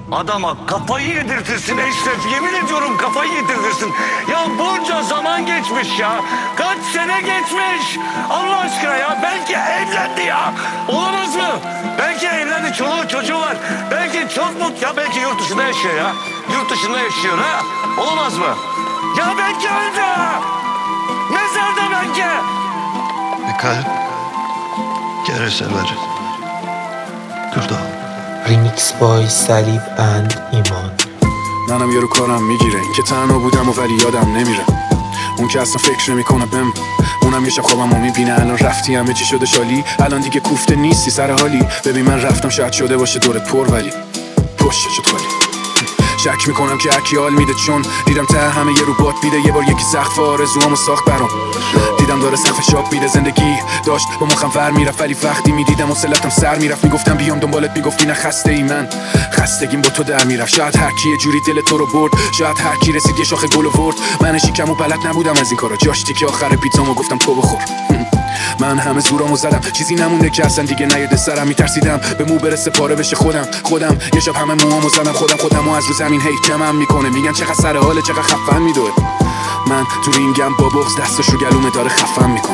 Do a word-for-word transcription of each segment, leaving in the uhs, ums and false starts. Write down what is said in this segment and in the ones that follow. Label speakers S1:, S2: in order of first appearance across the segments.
S1: Adama kafayı yedirtirsin Eşref. Yemin ediyorum kafayı yedirtirsin. Ya bunca zaman geçmiş ya. Kaç sene geçmiş. Allah aşkına ya. Belki evlendi ya. Olamaz mı? Belki evlendi. Çoluğu çocuğu var. Belki çok mutlu. Ya belki yurt dışında yaşıyor ya. Yurt dışında yaşıyor ha. Olamaz mı? Ya belki öldü. Mezarda belki.
S2: Bir kalp geri sever. Kürda.
S3: Remix by Salib and ایمان.
S4: منم یارو کارم میگیره که تنها بودم و ولی یادم نمیره. اون که اصلا فکر نمیکنه بهم. اونم یه شب خوابمو میبینه. الان رفتی همه چی شده شالی. الان دیگه کوفته نیستی سر حالی. ببین من رفتم شاید شده باشه دورت پر ولی پشت شد خالی. شک میکنم که اکی حال میده چون دیدم ته همه یه رو بات میده. یه بار یکی سقف آرزوامو ساخت برام. دیدم داره سقف شاپ میده. زندگی داشت با مخم ور میرفت ولی وقتی میدیدم وصلتم سر میرفت. میگفتم بیام دنبالت میگفتی نه خسته ای من خستگیم با تو در میرفت. شاید هر کی یه جوری دل تو رو برد. شاید هر کی رسید یه شاخه گل ورد. من شیکمو بلد نبودم از این کارا. جاشتی که آخر پیتزامو گفتم تو بخور. من همه زورامو زدم چیزی نمونده که اصلا دیگه نیاد سرم. میترسیدم به مو برسه پاره بشه خودم خودم یه شب همه موامو زدم خودم خودمو از رو زمین هی کمم میکنه. میگن چقدر سر حاله چقدر خفن میدوه. من تو رینگم با بغض دستش رو گلومه داره خفن میکنه.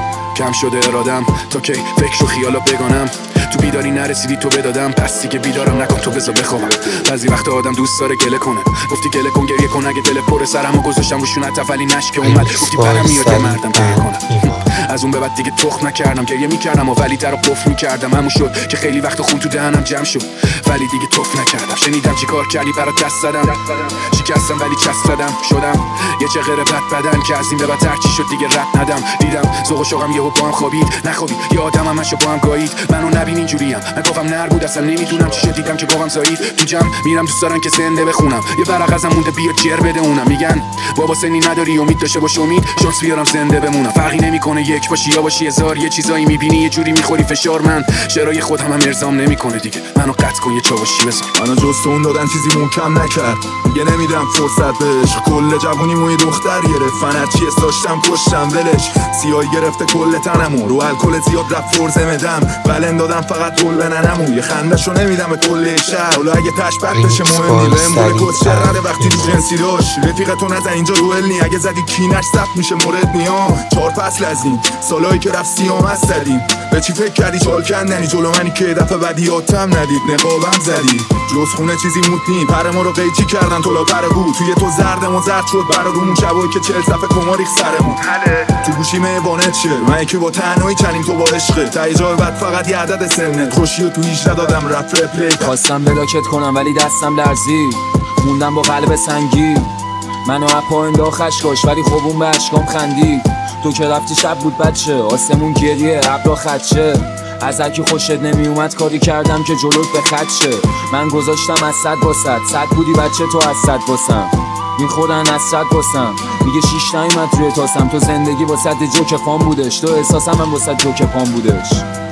S4: کم شده ارادم تا کی فکر و خیالا بگانم. تو بیداری نرسیدی تو بدادم پس دیگه بیدارم نکن تو بذار بخوابم. بعضی وقتا آدم دوست داره گله کنه. گفتی گله کن گریه کن اگه دل پر سرمو گذاشتم رو شونت ولی نشک اومد. گفتی برم میاد مردم گریه کنم. از اون به بعد دیگه تخم نکردم گریه میکردم و ولی درو قفل میکردم. همون شد که خیلی وقت خون تو دهنم جمع شد ولی دیگه تخم نکردم. شنیدم چی کار کردی برات دست زدم. شکستم ولی چسب زدم شدم یه چغره بد بدن که از این به بعد هر چی شد دیگه رد ندم. دیدم ذوق و شوقم یهو با هم خوابید نخوابید. یه آدمم منشو با هم گایید. منو نبین اینجوریم من گفتم نر بود اصلا نمیدونم چی شد. دیدم که گفتم زایید تو جمع میرم دوست دارن که زنده بخونم. یه ورق ازم مونده بیا جر بده اونم. میگن بابا سنی نداری امید داشته باش امید شانس بیارم زنده بمونم. فرقی نمیکنه یک باشی یا باشی هزار. یه چیزایی میبینی یه جوری میخوری فشار. من شرای خودم هم ارزام نمیکنه دیگه. منو قطع کن یه چاوشی بزن.
S5: منو جز تو اون دادن چیزی محکم نکرد. دیگه نمیدم فرصت بهش. کل جوونی موی دختر گرفت. فنت چیه داشتم پشتم ولش. سیاهی گرفته کل تنمو. رو الکل زیاد رفت فرزه مدم. بلند دادم فقط طول ننمو. یه خندشو نمیدم به کل شهر. حالا اگه تشبت بشه مهم نی. بهم بوله کس چرده وقتی تو جنسی داشت. رفیقتو نزن اینجا دوئل نی. اگه زدی کینش ثبت میشه مورد نیا. چهار فصل از این سالایی که رفت سیام از زدیم. به چی فکر کردی چال کندنی جلو منی که دفعه بدیاتم ندید. نقابم زدی جز خونه چیزی موت نی. پر ما رو قیچی کردن تو لا پر بود. توی تو زردم و زرد شد برا رومون شبایی که چل صفحه کماریخ سرمون. تو گوشیمه وانت شه من که با تنهایی چنیم تو با عشقه. تا جای بعد فقط یه عدد سنت خوشی و تو هیچ ندادم رپ رپلی.
S6: خواستم بلاکت کنم ولی دستم لرزید. موندم با قلب سنگی. منو اپا انداخت خشکاش ولی خب اون به اشکام خندید. تو که رفتی شب بود بچه آسمون گریه ابرا خدشه. از هرکی خوشت نمی اومد کاری کردم که جلوت به خط شه. من گذاشتم از صد با صد. صد بودی بچه تو از صد باسم. میخورن از صد باسم. میگه شیش نیومد روی تاسم. تو زندگی با صد جوک پام بودش. تو احساسم هم با صد جوک پام بودش.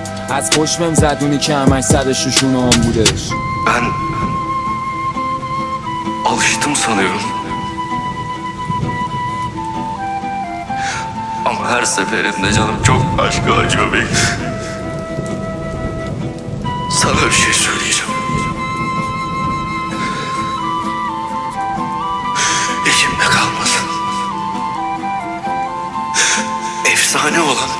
S6: از پشمم زدونی که همش سرش رو شونه هم بودش.
S1: Ben alıştım sanıyorum. Ama her seferinde canım çok aşka acıyor benim. Sana bir şey söyleyeceğim. İçimde kalmasın. Efsane olan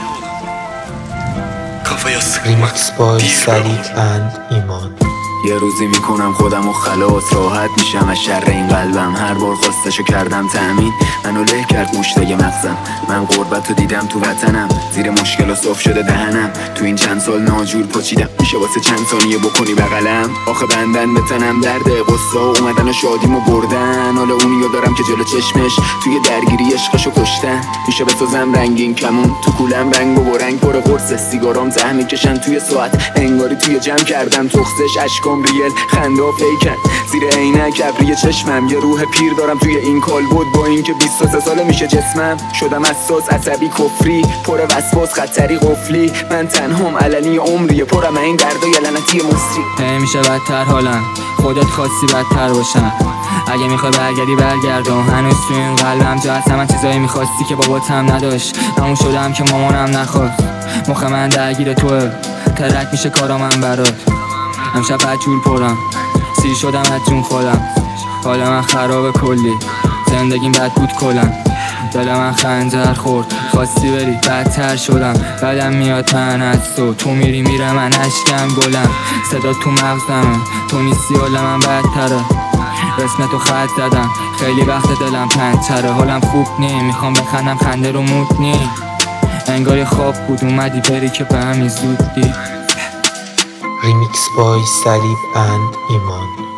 S1: kafaya sıkmak
S3: Remix by
S1: değil
S3: Salib
S1: ben.
S3: and ایمان.
S7: یه روزی میکنم خودم و خلاص راحت میشم از شر این قلبم. هر بار خواستشو کردم تأمین منو له کرد مشتای مغزم. من غربتو دیدم تو وطنم زیر مشکل و صاف شده دهنم. تو این چند سال ناجور پاچیدم میشه واسه چند ثانیه بکنی بغلم. آخه بندن به تنم درده قصه اومدن و شادیمو بردن. حالا اونیو دارم که جلو چشمش توی درگیری عشقشو کشتن. میشه بسازم رنگین کمون تو کولم رنگ و رنگ پر قرص. سیگارام ته میکشن توی ساعت انگاری توی جمع کردم تخصش. اشکام ریل خنده و فیکن زیر عینک ابری چشمم. یه روح پیر دارم توی این کالبد با اینکه بیست و سه ساله میشه جسمم. شدم حساس عصبی کفری پر وسواس خطری قفلی. من تنهام علنی عمری پرم این دردای لعنتی مصری.
S6: همیشه بدتر حالم خودت خواستی بدتر باشم. اگه میخوای برگردی برگردم. هنوز تو این قلبم جا هست. من چیزایی میخواستی که باباتم نداشت. همون شدم که مامانم نخواست. مخ من درگیر توه ترک میشه کارا من برات. امشب بدجور پرم
S8: سیر شدم از جون خودم، حال من خراب کلی، زندگیم بد بود کلم، دل من خنجر خورد، خواستی بری بدتر شدم، بدم میاد من از تو، تو میری میره من اشکم گلم، صدا تو مغزمه، تو نیستی حال من بدتره، اسم تو خط زدم، خیلی وقت دلم پنچره، حالم خوب نی، میخوام بخندم خنده رو مود نی، انگار خواب بود اومدی بری که به همی زودی.
S3: ریمیکس بای سلیب اند ایمان.